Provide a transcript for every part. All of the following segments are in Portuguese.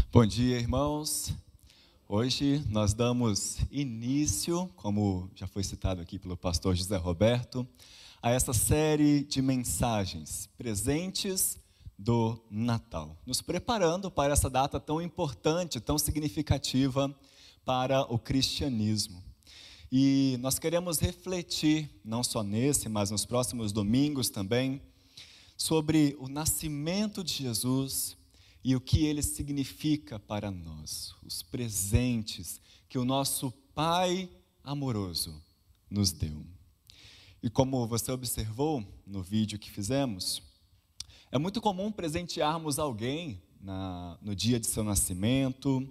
Bom dia, irmãos. Hoje nós damos início, como já foi citado aqui pelo pastor José Roberto, a essa série de mensagens, presentes do Natal, nos preparando para essa data tão importante, tão significativa para o cristianismo. E nós queremos refletir, não só nesse, mas nos próximos domingos também, sobre o nascimento de Jesus e o que ele significa para nós, os presentes que o nosso Pai amoroso nos deu. E como você observou no vídeo que fizemos, é muito comum presentearmos alguém no dia de seu nascimento,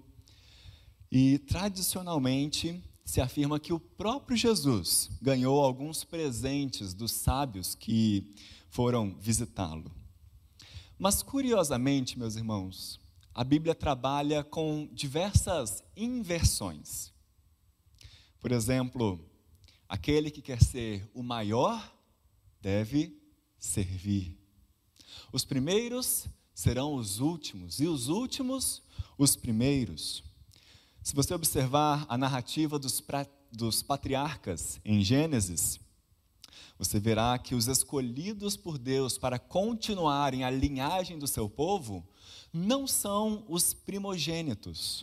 e tradicionalmente se afirma que o próprio Jesus ganhou alguns presentes dos sábios que foram visitá-lo. Mas, curiosamente, meus irmãos, a Bíblia trabalha com diversas inversões. Por exemplo, aquele que quer ser o maior deve servir. Os primeiros serão os últimos, e os últimos, os primeiros. Se você observar a narrativa dos patriarcas em Gênesis, você verá que os escolhidos por Deus para continuarem a linhagem do seu povo não são os primogênitos.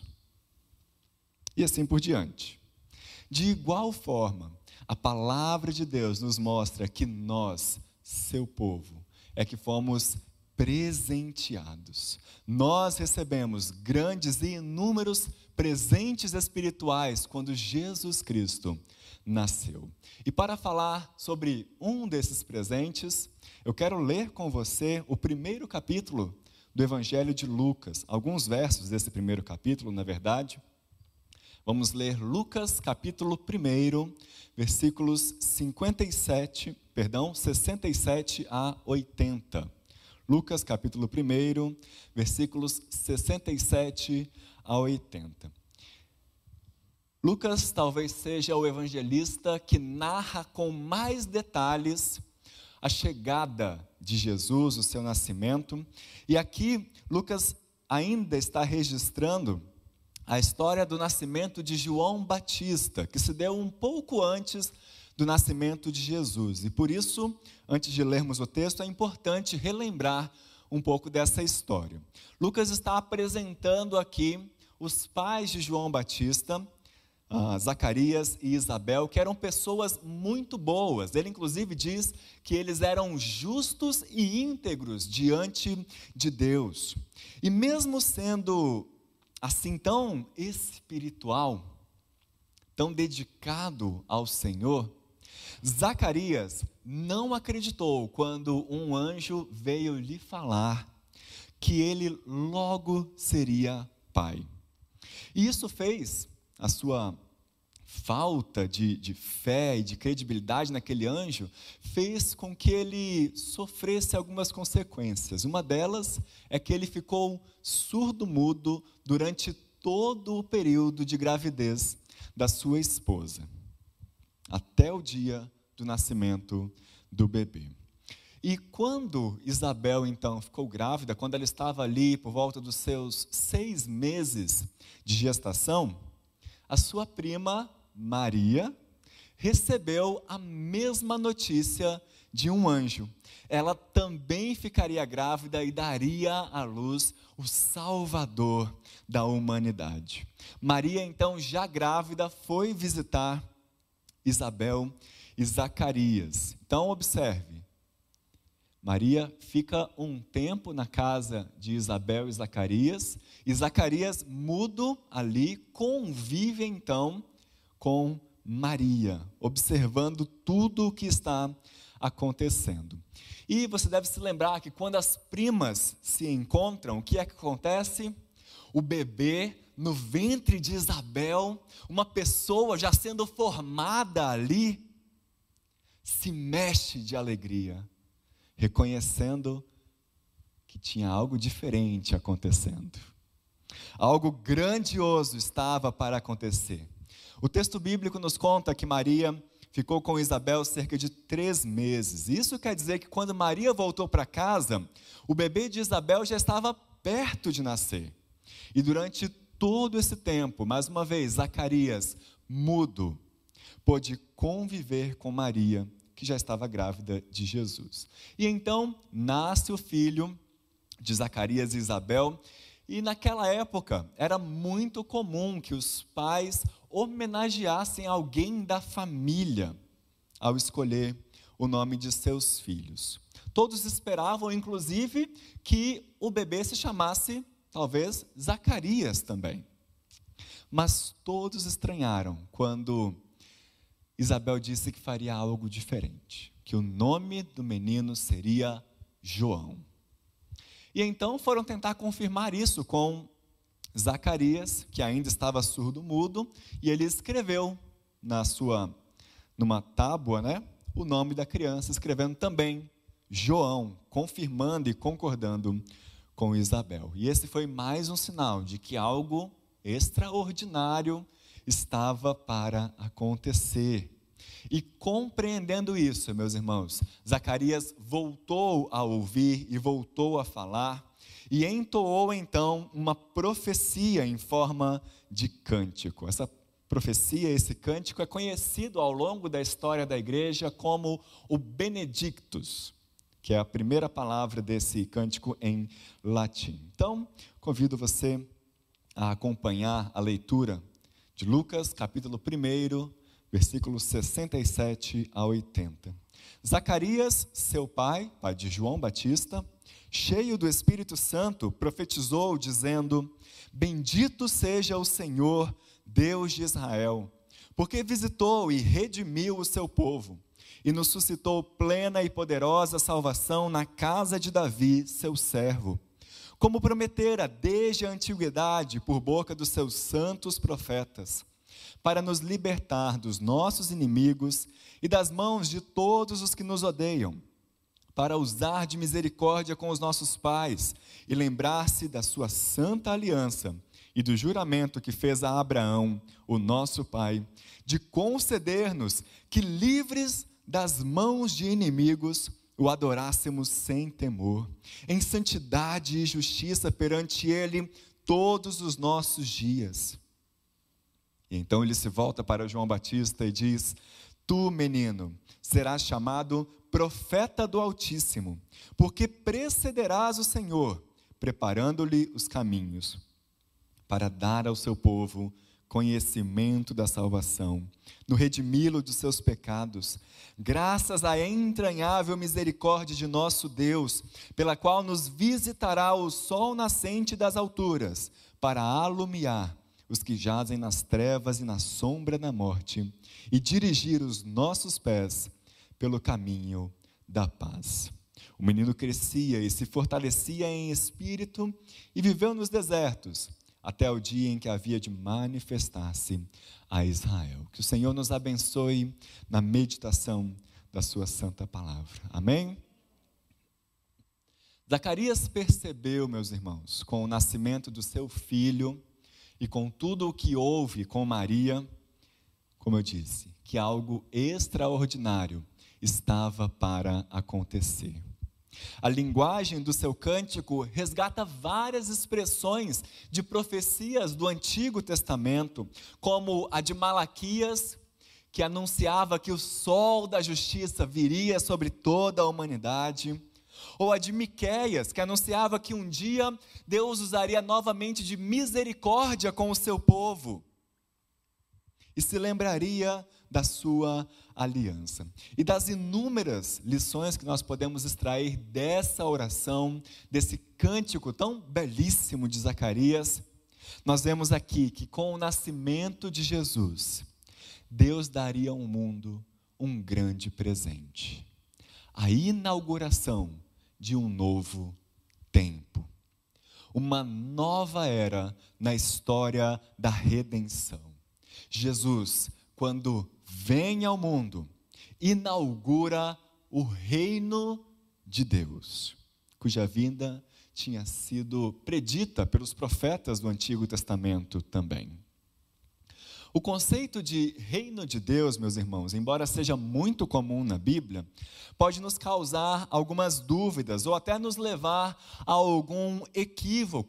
E assim por diante. De igual forma, a palavra de Deus nos mostra que nós, seu povo, é que fomos presenteados. Nós recebemos grandes e inúmeros presentes espirituais quando Jesus Cristo nasceu. E para falar sobre um desses presentes, eu quero ler com você o primeiro capítulo do Evangelho de Lucas, alguns versos desse primeiro capítulo, na verdade. Vamos ler Lucas capítulo 1, versículos 67 a 80. Lucas capítulo 1, versículos 67 a 80. Lucas talvez seja o evangelista que narra com mais detalhes a chegada de Jesus, o seu nascimento. E aqui Lucas ainda está registrando a história do nascimento de João Batista, que se deu um pouco antes do nascimento de Jesus. E por isso, antes de lermos o texto, é importante relembrar um pouco dessa história. Lucas está apresentando aqui os pais de João Batista, Zacarias e Isabel, que eram pessoas muito boas. Ele inclusive diz que eles eram justos e íntegros diante de Deus. E mesmo sendo assim tão espiritual, tão dedicado ao Senhor, Zacarias não acreditou quando um anjo veio lhe falar que ele logo seria pai. E isso fez a sua falta de fé e de credibilidade naquele anjo, fez com que ele sofresse algumas consequências. Uma delas é que ele ficou surdo-mudo durante todo o período de gravidez da sua esposa, até o dia do nascimento do bebê. E quando Isabel, então, ficou grávida, quando ela estava ali por volta dos seus 6 meses de gestação, a sua prima Maria recebeu a mesma notícia de um anjo. Ela também ficaria grávida e daria à luz o Salvador da humanidade. Maria, então, já grávida, foi visitar Isabel e Zacarias. Então, observe. Maria fica um tempo na casa de Isabel e Zacarias, mudo ali, convive então com Maria, observando tudo o que está acontecendo. E você deve se lembrar que quando as primas se encontram, o que é que acontece? O bebê no ventre de Isabel, uma pessoa já sendo formada ali, se mexe de alegria, reconhecendo que tinha algo diferente acontecendo. Algo grandioso estava para acontecer. O texto bíblico nos conta que Maria ficou com Isabel cerca de 3 meses. Isso quer dizer que quando Maria voltou para casa, o bebê de Isabel já estava perto de nascer. E durante todo esse tempo, mais uma vez, Zacarias, mudo, pôde conviver com Maria, que já estava grávida de Jesus. E então nasce o filho de Zacarias e Isabel, e naquela época era muito comum que os pais homenageassem alguém da família ao escolher o nome de seus filhos. Todos esperavam, inclusive, que o bebê se chamasse, talvez, Zacarias também. Mas todos estranharam quando Isabel disse que faria algo diferente, que o nome do menino seria João. E então foram tentar confirmar isso com Zacarias, que ainda estava surdo-mudo, e ele escreveu numa tábua, o nome da criança, escrevendo também João, confirmando e concordando com Isabel. E esse foi mais um sinal de que algo extraordinário estava para acontecer. E compreendendo isso, meus irmãos, Zacarias voltou a ouvir e voltou a falar, e entoou então uma profecia em forma de cântico. Essa profecia, esse cântico é conhecido ao longo da história da igreja como o Benedictus, que é a primeira palavra desse cântico em latim. Então, convido você a acompanhar a leitura de Lucas, capítulo 1, versículos 67 a 80. Zacarias, seu pai de João Batista, cheio do Espírito Santo, profetizou, dizendo: Bendito seja o Senhor, Deus de Israel, porque visitou e redimiu o seu povo, e nos suscitou plena e poderosa salvação na casa de Davi, seu servo, como prometera desde a antiguidade por boca dos seus santos profetas, para nos libertar dos nossos inimigos e das mãos de todos os que nos odeiam, para usar de misericórdia com os nossos pais e lembrar-se da sua santa aliança e do juramento que fez a Abraão, o nosso pai, de conceder-nos que, livres das mãos de inimigos, o adorássemos sem temor, em santidade e justiça perante ele todos os nossos dias. E então ele se volta para João Batista e diz: Tu, menino, serás chamado profeta do Altíssimo, porque precederás o Senhor, preparando-lhe os caminhos, para dar ao seu povo conhecimento da salvação, no redimi-lo dos seus pecados, graças à entranhável misericórdia de nosso Deus, pela qual nos visitará o sol nascente das alturas, para alumiar os que jazem nas trevas e na sombra da morte, e dirigir os nossos pés pelo caminho da paz. O menino crescia e se fortalecia em espírito e viveu nos desertos, até o dia em que havia de manifestar-se a Israel. Que o Senhor nos abençoe na meditação da sua santa palavra. Amém? Zacarias percebeu, meus irmãos, com o nascimento do seu filho e com tudo o que houve com Maria, como eu disse, que algo extraordinário estava para acontecer. A linguagem do seu cântico resgata várias expressões de profecias do Antigo Testamento, como a de Malaquias, que anunciava que o sol da justiça viria sobre toda a humanidade, ou a de Miqueias, que anunciava que um dia Deus usaria novamente de misericórdia com o seu povo e se lembraria da sua aliança. E das inúmeras lições que nós podemos extrair dessa oração, desse cântico tão belíssimo de Zacarias, nós vemos aqui que com o nascimento de Jesus, Deus daria ao mundo um grande presente: a inauguração de um novo tempo, uma nova era na história da redenção. Jesus, quando vem ao mundo, inaugura o reino de Deus, cuja vinda tinha sido predita pelos profetas do Antigo Testamento também. O conceito de reino de Deus, meus irmãos, embora seja muito comum na Bíblia, pode nos causar algumas dúvidas ou até nos levar a algum equívoco.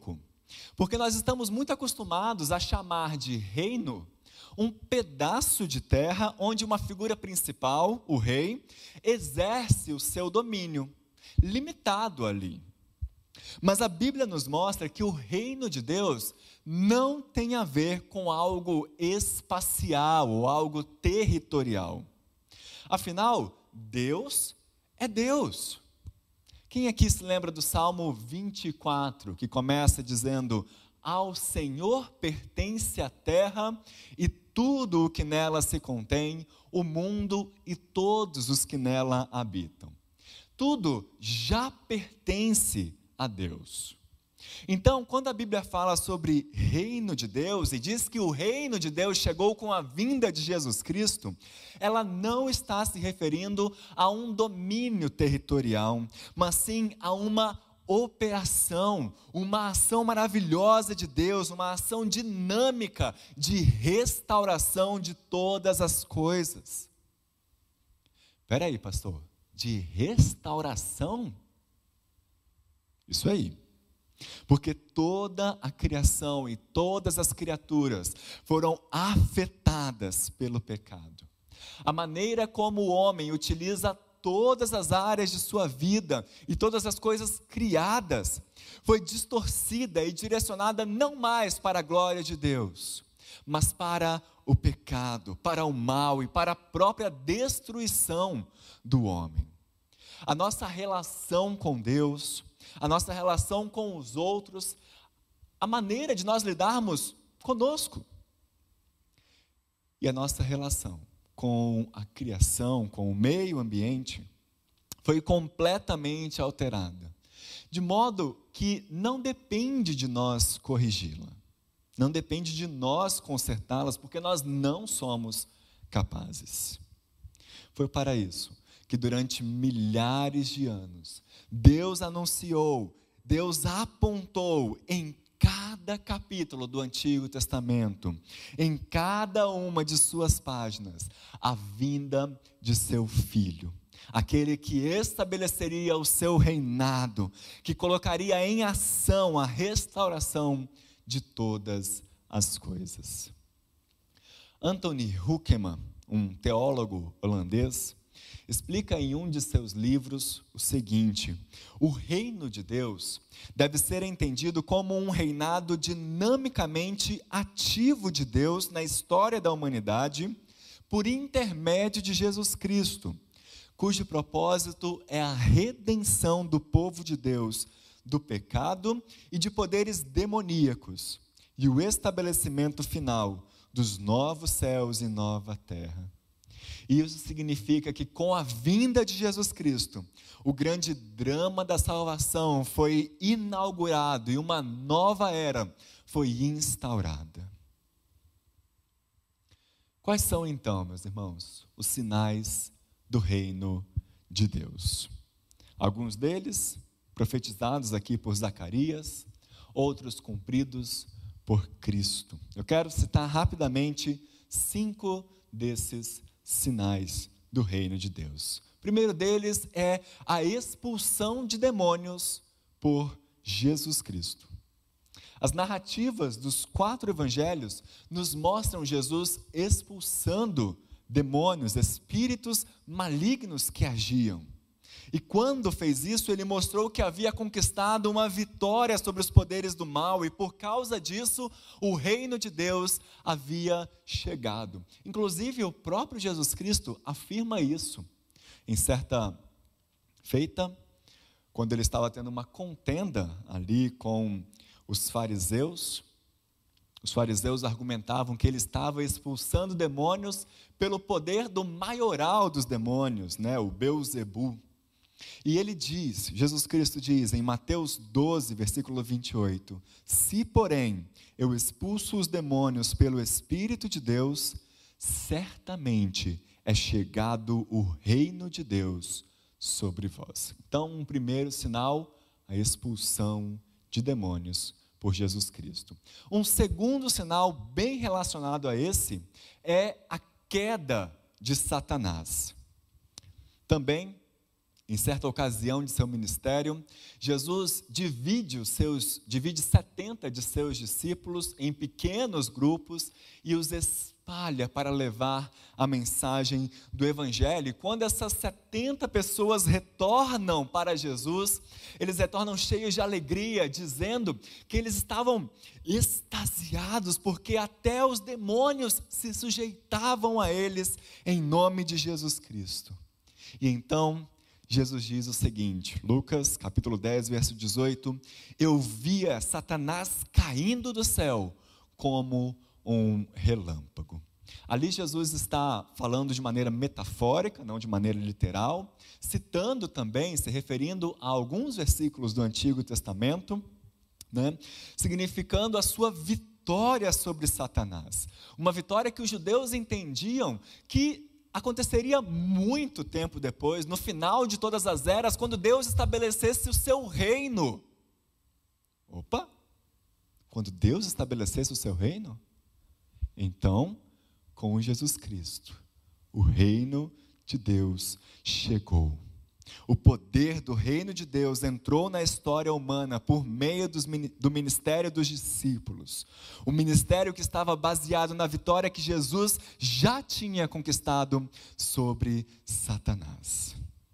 Porque nós estamos muito acostumados a chamar de reino um pedaço de terra onde uma figura principal, o rei, exerce o seu domínio, limitado ali. Mas a Bíblia nos mostra que o reino de Deus não tem a ver com algo espacial ou algo territorial. Afinal, Deus é Deus. Quem aqui se lembra do Salmo 24, que começa dizendo: ao Senhor pertence a terra e tudo o que nela se contém, o mundo e todos os que nela habitam. Tudo já pertence a Deus. Então, quando a Bíblia fala sobre reino de Deus e diz que o reino de Deus chegou com a vinda de Jesus Cristo, ela não está se referindo a um domínio territorial, mas sim a uma operação, uma ação maravilhosa de Deus, uma ação dinâmica de restauração de todas as coisas. Espera aí, pastor, de restauração? Isso aí. Porque toda a criação e todas as criaturas foram afetadas pelo pecado. A maneira como o homem utiliza todas as áreas de sua vida e todas as coisas criadas foi distorcida e direcionada não mais para a glória de Deus, mas para o pecado, para o mal e para a própria destruição do homem. A nossa relação com Deus, a nossa relação com os outros, a maneira de nós lidarmos conosco e a nossa relação com a criação, com o meio ambiente, foi completamente alterada, de modo que não depende de nós corrigi-la, não depende de nós consertá-las, porque nós não somos capazes. Foi para isso que durante milhares de anos, Deus anunciou, Deus apontou em cada capítulo do Antigo Testamento, em cada uma de suas páginas, a vinda de seu Filho, aquele que estabeleceria o seu reinado, que colocaria em ação a restauração de todas as coisas. Anthony Hoekema, um teólogo holandês, explica em um de seus livros o seguinte: o reino de Deus deve ser entendido como um reinado dinamicamente ativo de Deus na história da humanidade, por intermédio de Jesus Cristo, cujo propósito é a redenção do povo de Deus do pecado e de poderes demoníacos, e o estabelecimento final dos novos céus e nova terra. Isso significa que com a vinda de Jesus Cristo, o grande drama da salvação foi inaugurado e uma nova era foi instaurada. Quais são então, meus irmãos, os sinais do reino de Deus? Alguns deles profetizados aqui por Zacarias, outros cumpridos por Cristo. Eu quero citar rapidamente 5 desses sinais do reino de Deus. O primeiro deles é a expulsão de demônios por Jesus Cristo. As narrativas dos 4 evangelhos nos mostram Jesus expulsando demônios, espíritos malignos que agiam. E quando fez isso, ele mostrou que havia conquistado uma vitória sobre os poderes do mal, e por causa disso, o reino de Deus havia chegado. Inclusive, o próprio Jesus Cristo afirma isso. Em certa feita, quando ele estava tendo uma contenda ali com os fariseus argumentavam que ele estava expulsando demônios pelo poder do maioral dos demônios, o Belzebu. E ele diz, Jesus Cristo diz em Mateus 12, versículo 28, se porém eu expulso os demônios pelo Espírito de Deus, certamente é chegado o reino de Deus sobre vós. Então, um primeiro sinal, a expulsão de demônios por Jesus Cristo. Um segundo sinal bem relacionado a esse é a queda de Satanás. Também em certa ocasião de seu ministério, Jesus divide 70 de seus discípulos em pequenos grupos e os espalha para levar a mensagem do Evangelho. E quando essas 70 pessoas retornam para Jesus, eles retornam cheios de alegria, dizendo que eles estavam extasiados, porque até os demônios se sujeitavam a eles em nome de Jesus Cristo. E então Jesus diz o seguinte, Lucas capítulo 10, verso 18, eu via Satanás caindo do céu como um relâmpago. Ali Jesus está falando de maneira metafórica, não de maneira literal, citando também, se referindo a alguns versículos do Antigo Testamento, significando a sua vitória sobre Satanás. Uma vitória que os judeus entendiam que aconteceria muito tempo depois, no final de todas as eras, quando Deus estabelecesse o seu reino. Quando Deus estabelecesse o seu reino? Então, com Jesus Cristo, o reino de Deus chegou. O poder do reino de Deus entrou na história humana por meio do ministério dos discípulos. O ministério que estava baseado na vitória que Jesus já tinha conquistado sobre Satanás.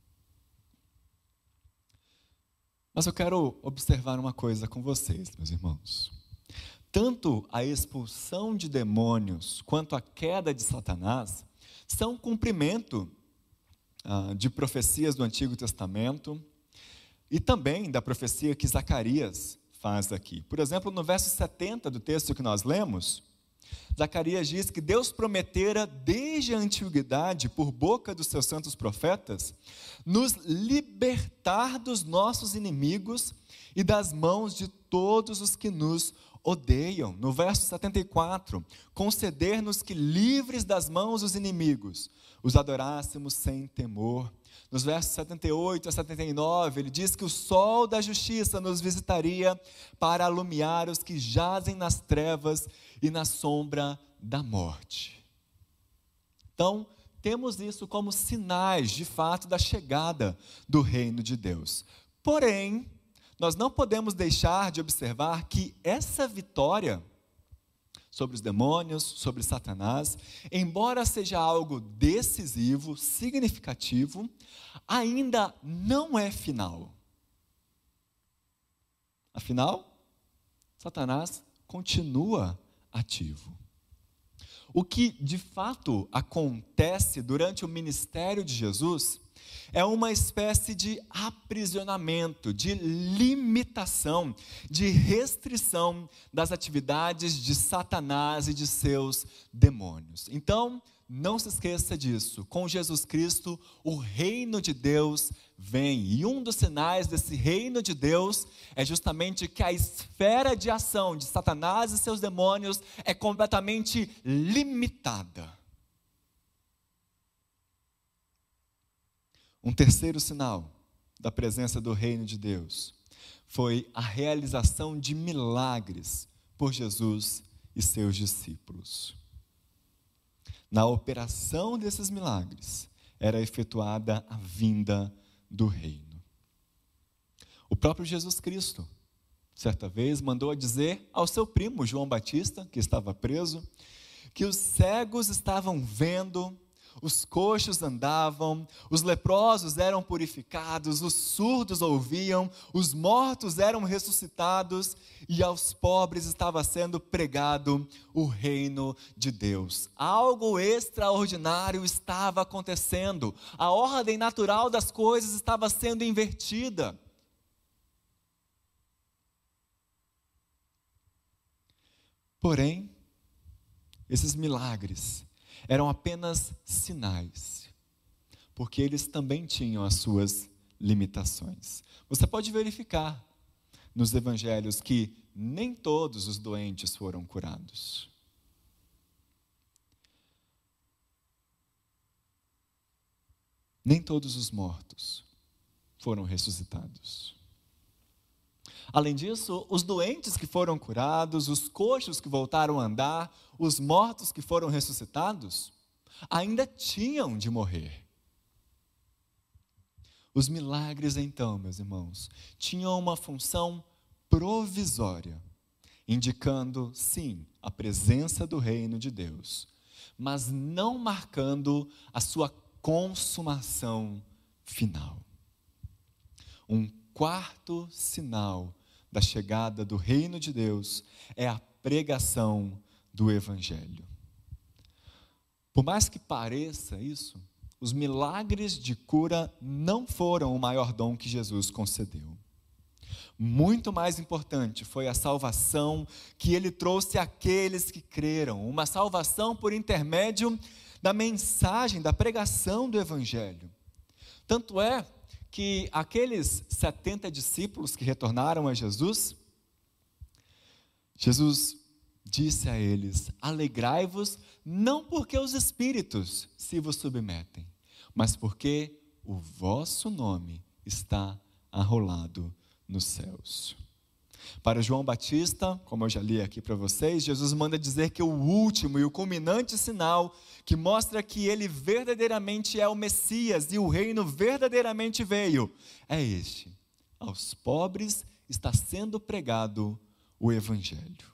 Mas eu quero observar uma coisa com vocês, meus irmãos. Tanto a expulsão de demônios quanto a queda de Satanás são cumprimento de profecias do Antigo Testamento e também da profecia que Zacarias faz aqui. Por exemplo, no verso 70 do texto que nós lemos, Zacarias diz que Deus prometera desde a antiguidade, por boca dos seus santos profetas, nos libertar dos nossos inimigos e das mãos de todos os que nos odeiam. No verso 74, conceder-nos que livres das mãos dos inimigos, os adorássemos sem temor. Nos versos 78 a 79, ele diz que o sol da justiça nos visitaria para alumiar os que jazem nas trevas e na sombra da morte. Então, temos isso como sinais, de fato, da chegada do reino de Deus. Porém, nós não podemos deixar de observar que essa vitória sobre os demônios, sobre Satanás, embora seja algo decisivo, significativo, ainda não é final. Afinal, Satanás continua ativo. O que de fato acontece durante o ministério de Jesus é uma espécie de aprisionamento, de limitação, de restrição das atividades de Satanás e de seus demônios. Então, não se esqueça disso. Com Jesus Cristo, o reino de Deus vem. E um dos sinais desse reino de Deus é justamente que a esfera de ação de Satanás e seus demônios é completamente limitada. Um terceiro sinal da presença do reino de Deus foi a realização de milagres por Jesus e seus discípulos. Na operação desses milagres era efetuada a vinda do reino. O próprio Jesus Cristo, certa vez, mandou a dizer ao seu primo João Batista, que estava preso, que os cegos estavam vendo, os coxos andavam, os leprosos eram purificados, os surdos ouviam, os mortos eram ressuscitados e aos pobres estava sendo pregado o reino de Deus. Algo extraordinário estava acontecendo, a ordem natural das coisas estava sendo invertida. Porém, esses milagres eram apenas sinais, porque eles também tinham as suas limitações. Você pode verificar nos evangelhos que nem todos os doentes foram curados. Nem todos os mortos foram ressuscitados. Além disso, os doentes que foram curados, os coxos que voltaram a andar, os mortos que foram ressuscitados, ainda tinham de morrer. Os milagres, então, meus irmãos, tinham uma função provisória, indicando, sim, a presença do reino de Deus, mas não marcando a sua consumação final. Um quarto sinal da chegada do reino de Deus é a pregação do Evangelho. Por mais que pareça isso, os milagres de cura não foram o maior dom que Jesus concedeu. Muito mais importante foi a salvação que ele trouxe àqueles que creram, uma salvação por intermédio da mensagem, da pregação do Evangelho. Tanto é que aqueles 70 discípulos que retornaram a Jesus disse a eles: alegrai-vos, não porque os espíritos se vos submetem, mas porque o vosso nome está arrolado nos céus. Para João Batista, como eu já li aqui para vocês, Jesus manda dizer que o último e o culminante sinal que mostra que ele verdadeiramente é o Messias e o reino verdadeiramente veio, é este: aos pobres está sendo pregado o Evangelho.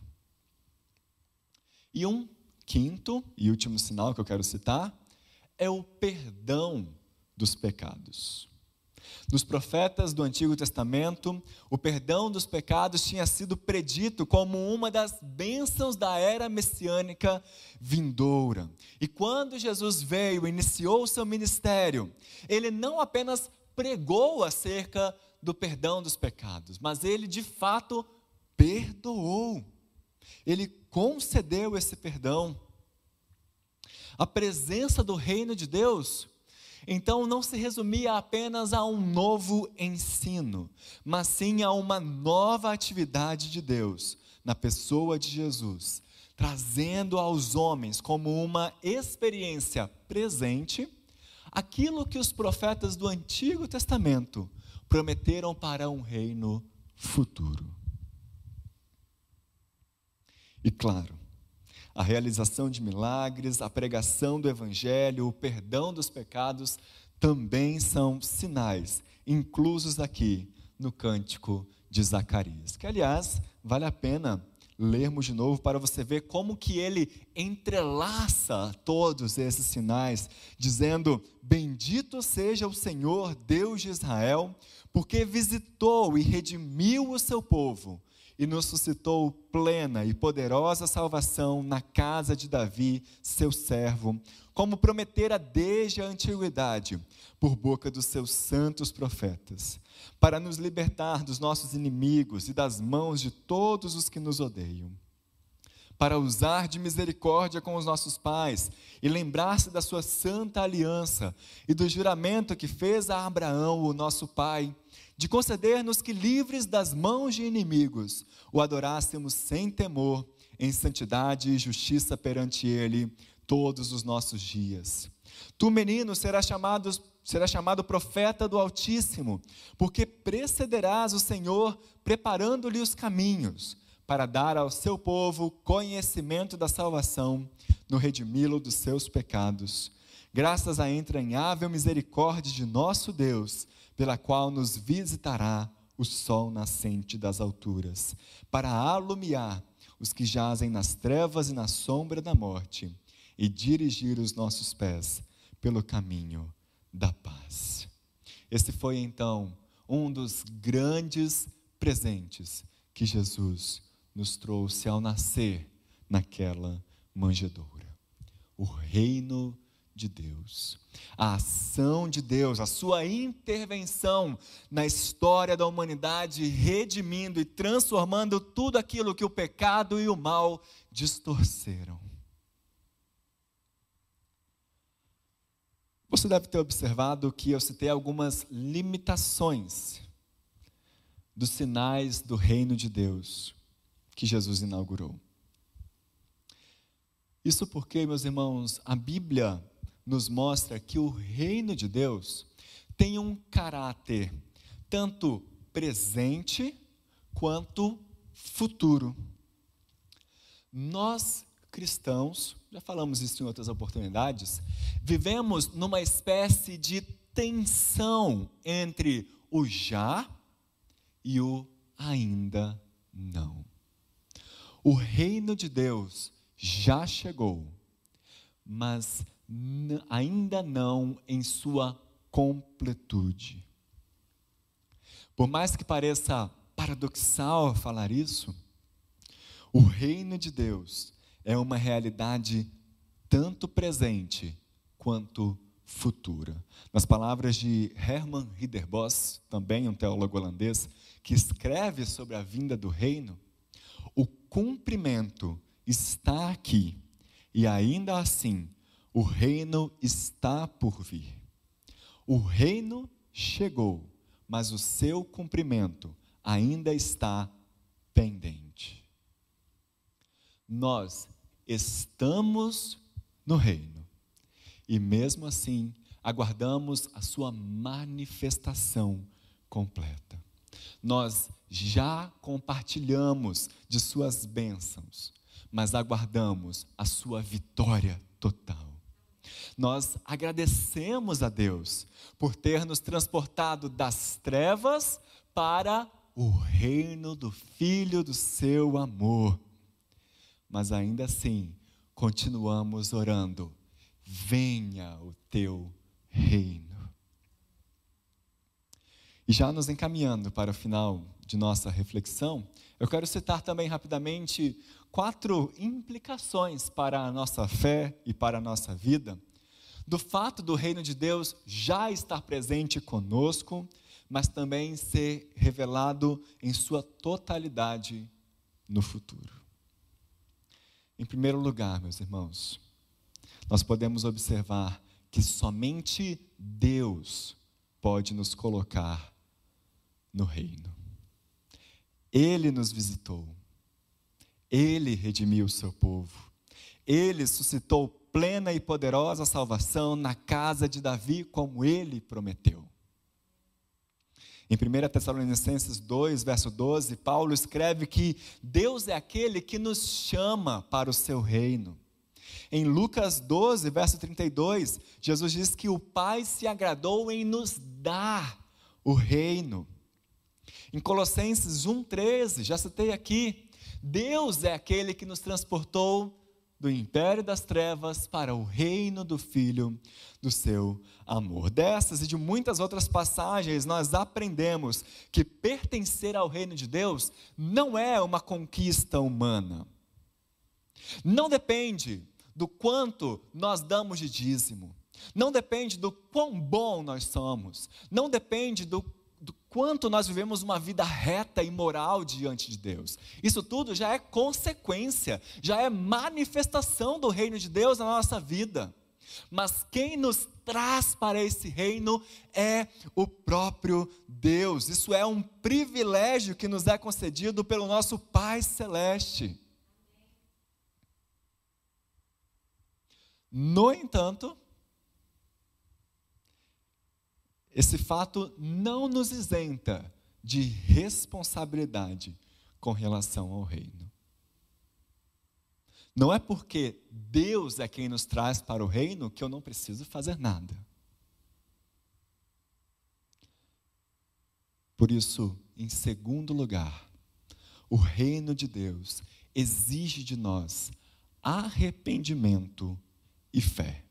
E um quinto e último sinal que eu quero citar é o perdão dos pecados. Nos profetas do Antigo Testamento, o perdão dos pecados tinha sido predito como uma das bênçãos da era messiânica vindoura. E quando Jesus veio e iniciou o seu ministério, ele não apenas pregou acerca do perdão dos pecados, mas ele de fato perdoou. Ele concedeu esse perdão. A presença do reino de Deus, então, não se resumia apenas a um novo ensino, mas sim a uma nova atividade de Deus, na pessoa de Jesus, trazendo aos homens como uma experiência presente, aquilo que os profetas do Antigo Testamento prometeram para um reino futuro. E claro, a realização de milagres, a pregação do Evangelho, o perdão dos pecados, também são sinais inclusos aqui no Cântico de Zacarias. Que, aliás, vale a pena lermos de novo para você ver como que ele entrelaça todos esses sinais, dizendo: bendito seja o Senhor, Deus de Israel, porque visitou e redimiu o seu povo, e nos suscitou plena e poderosa salvação na casa de Davi, seu servo, como prometera desde a antiguidade, por boca dos seus santos profetas, para nos libertar dos nossos inimigos e das mãos de todos os que nos odeiam, para usar de misericórdia com os nossos pais e lembrar-se da sua santa aliança e do juramento que fez a Abraão, o nosso pai, de conceder-nos que, livres das mãos de inimigos, o adorássemos sem temor, em santidade e justiça perante ele, todos os nossos dias. Tu, menino, serás chamado profeta do Altíssimo, porque precederás o Senhor, preparando-lhe os caminhos, para dar ao seu povo conhecimento da salvação, no redimi-lo dos seus pecados, graças à entranhável misericórdia de nosso Deus, pela qual nos visitará o sol nascente das alturas, para alumiar os que jazem nas trevas e na sombra da morte, e dirigir os nossos pés pelo caminho da paz. Esse foi, então, um dos grandes presentes que Jesus nos trouxe ao nascer naquela manjedoura. O reino de Deus, a ação de Deus, a sua intervenção na história da humanidade, redimindo e transformando tudo aquilo que o pecado e o mal distorceram. Você deve ter observado que eu citei algumas limitações dos sinais do reino de Deus que Jesus inaugurou. Isso porque, meus irmãos, a Bíblia nos mostra que o reino de Deus tem um caráter tanto presente quanto futuro. Nós, cristãos, já falamos isso em outras oportunidades, vivemos numa espécie de tensão entre o já e o ainda não. O reino de Deus já chegou, mas ainda não em sua completude. Por mais que pareça paradoxal falar isso, o reino de Deus é uma realidade tanto presente quanto futura. Nas palavras de Herman Ridderbos, também um teólogo holandês, que escreve sobre a vinda do reino, o cumprimento está aqui e ainda assim o reino está por vir. O reino chegou, mas o seu cumprimento ainda está pendente. Nós estamos no reino e mesmo assim aguardamos a sua manifestação completa. Nós já compartilhamos de suas bênçãos, mas aguardamos a sua vitória total. Nós agradecemos a Deus por ter nos transportado das trevas para o reino do Filho do seu amor. Mas ainda assim, continuamos orando: venha o teu reino. E já nos encaminhando para o final de nossa reflexão, eu quero citar também rapidamente 4 implicações para a nossa fé e para a nossa vida, do fato do reino de Deus já estar presente conosco, mas também ser revelado em sua totalidade no futuro. Em primeiro lugar, meus irmãos, nós podemos observar que somente Deus pode nos colocar no reino. Ele nos visitou, Ele redimiu o seu povo, Ele suscitou plena e poderosa salvação na casa de Davi, como Ele prometeu. Em 1 Tessalonicenses 2, verso 12, Paulo escreve que Deus é aquele que nos chama para o seu reino. Em Lucas 12, verso 32, Jesus diz que o Pai se agradou em nos dar o reino. Em Colossenses 1,13, já citei aqui, Deus é aquele que nos transportou do império das trevas para o reino do Filho do seu amor. Dessas e de muitas outras passagens, nós aprendemos que pertencer ao reino de Deus não é uma conquista humana. Não depende do quanto nós damos de dízimo. Não depende do quão bom nós somos. Não depende do quanto nós vivemos uma vida reta e moral diante de Deus. Isso tudo já é consequência, já é manifestação do reino de Deus na nossa vida. Mas quem nos traz para esse reino é o próprio Deus. Isso é um privilégio que nos é concedido pelo nosso Pai Celeste. No entanto, esse fato não nos isenta de responsabilidade com relação ao reino. Não é porque Deus é quem nos traz para o reino que eu não preciso fazer nada. Por isso, em segundo lugar, o reino de Deus exige de nós arrependimento e fé.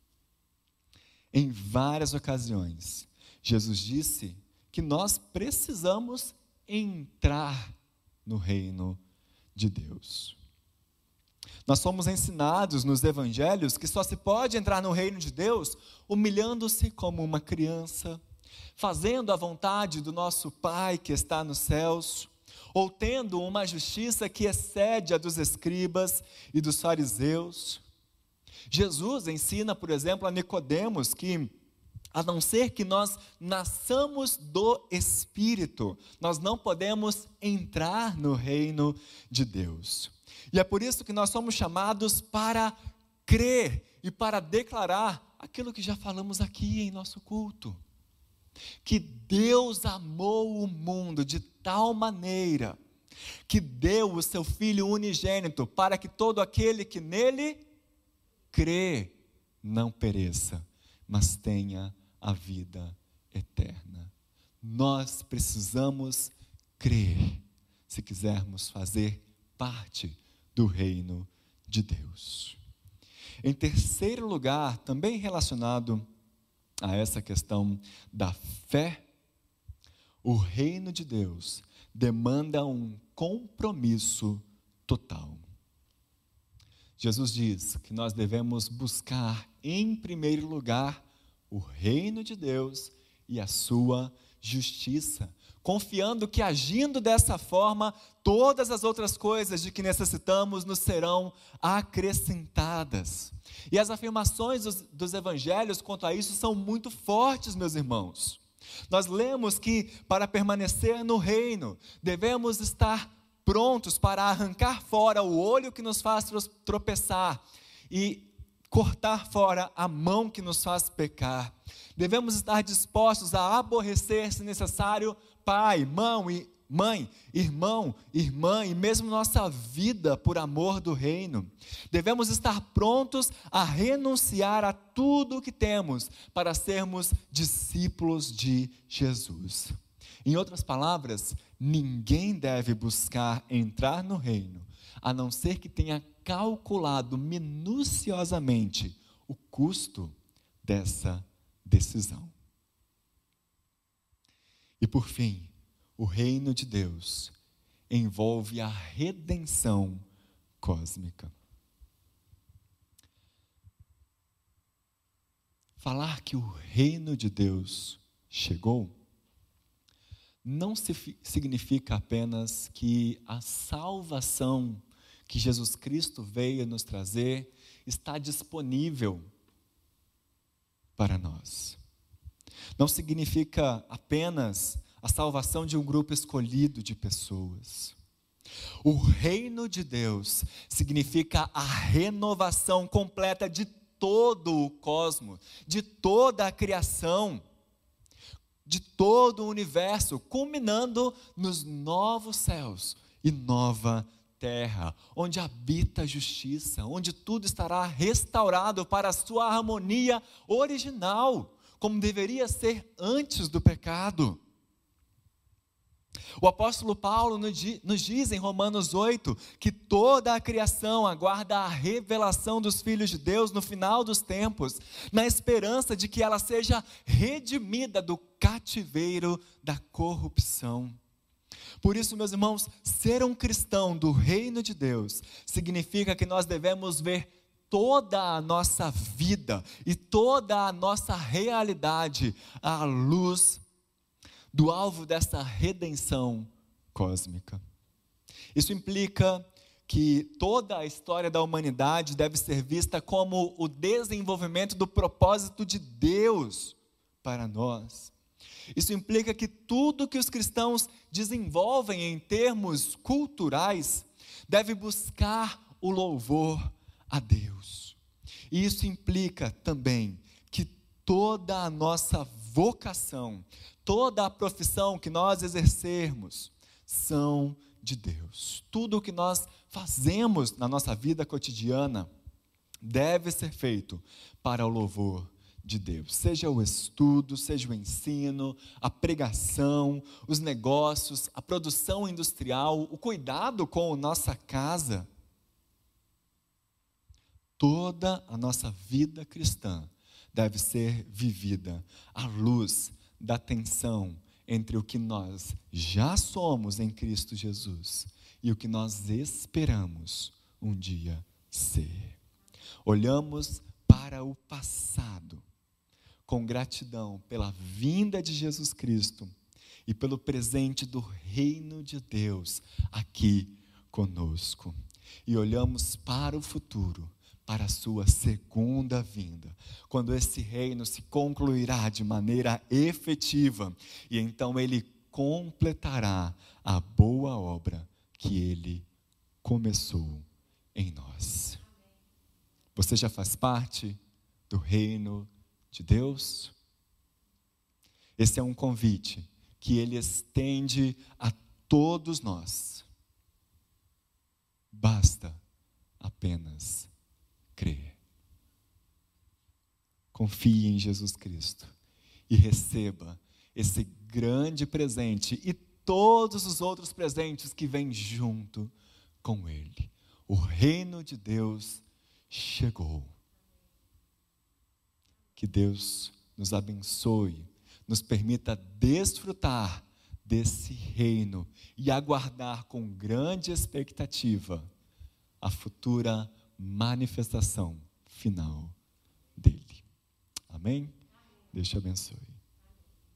Em várias ocasiões, Jesus disse que nós precisamos entrar no reino de Deus. Nós somos ensinados nos evangelhos que só se pode entrar no reino de Deus humilhando-se como uma criança, fazendo a vontade do nosso Pai que está nos céus, ou tendo uma justiça que excede a dos escribas e dos fariseus. Jesus ensina, por exemplo, a Nicodemos que, a não ser que nós nasçamos do Espírito, nós não podemos entrar no reino de Deus. E é por isso que nós somos chamados para crer e para declarar aquilo que já falamos aqui em nosso culto. Que Deus amou o mundo de tal maneira que deu o seu Filho unigênito para que todo aquele que nele crê não pereça, mas tenha a vida eterna. Nós precisamos crer se quisermos fazer parte do reino de Deus. Em terceiro lugar, também relacionado a essa questão da fé, o reino de Deus demanda um compromisso total. Jesus diz que nós devemos buscar em primeiro lugar o reino de Deus e a sua justiça, confiando que agindo dessa forma, todas as outras coisas de que necessitamos nos serão acrescentadas. E as afirmações dos evangelhos quanto a isso são muito fortes, meus irmãos. Nós lemos que para permanecer no reino, devemos estar prontos para arrancar fora o olho que nos faz tropeçar e cortar fora a mão que nos faz pecar. Devemos estar dispostos a aborrecer, se necessário, pai, mãe, irmão, irmã e mesmo nossa vida por amor do reino. Devemos estar prontos a renunciar a tudo o que temos para sermos discípulos de Jesus. Em outras palavras, ninguém deve buscar entrar no reino, a não ser que tenha calculado minuciosamente o custo dessa decisão. E por fim, o reino de Deus envolve a redenção cósmica. Falar que o reino de Deus chegou não significa apenas que a salvação que Jesus Cristo veio nos trazer está disponível para nós. Não significa apenas a salvação de um grupo escolhido de pessoas. O reino de Deus significa a renovação completa de todo o cosmos, de toda a criação, de todo o universo, culminando nos novos céus e nova terra, onde habita a justiça, onde tudo estará restaurado para a sua harmonia original, como deveria ser antes do pecado. O apóstolo Paulo nos diz em Romanos 8 que toda a criação aguarda a revelação dos filhos de Deus no final dos tempos, na esperança de que ela seja redimida do cativeiro da corrupção. Por isso, meus irmãos, ser um cristão do reino de Deus significa que nós devemos ver toda a nossa vida e toda a nossa realidade à luz do alvo dessa redenção cósmica. Isso implica que toda a história da humanidade deve ser vista como o desenvolvimento do propósito de Deus para nós. Isso implica que tudo que os cristãos desenvolvem em termos culturais deve buscar o louvor a Deus. E isso implica também que toda a nossa vocação, toda a profissão que nós exercermos são de Deus. Tudo o que nós fazemos na nossa vida cotidiana deve ser feito para o louvor de Deus. Seja o estudo, seja o ensino, a pregação, os negócios, a produção industrial, o cuidado com a nossa casa. Toda a nossa vida cristã deve ser vivida à luz da tensão entre o que nós já somos em Cristo Jesus e o que nós esperamos um dia ser. Olhamos para o passado com gratidão pela vinda de Jesus Cristo e pelo presente do reino de Deus aqui conosco. E olhamos para o futuro, para a sua segunda vinda, quando esse reino se concluirá de maneira efetiva, e então ele completará a boa obra que ele começou em nós. Você já faz parte do reino de Deus? Esse é um convite que ele estende a todos nós. basta apenas crer. Confie em Jesus Cristo e receba esse grande presente e todos os outros presentes que vêm junto com ele. O reino de Deus chegou. Que Deus nos abençoe, nos permita desfrutar desse reino e aguardar com grande expectativa a futura manifestação final dele. Amém? Deus te abençoe.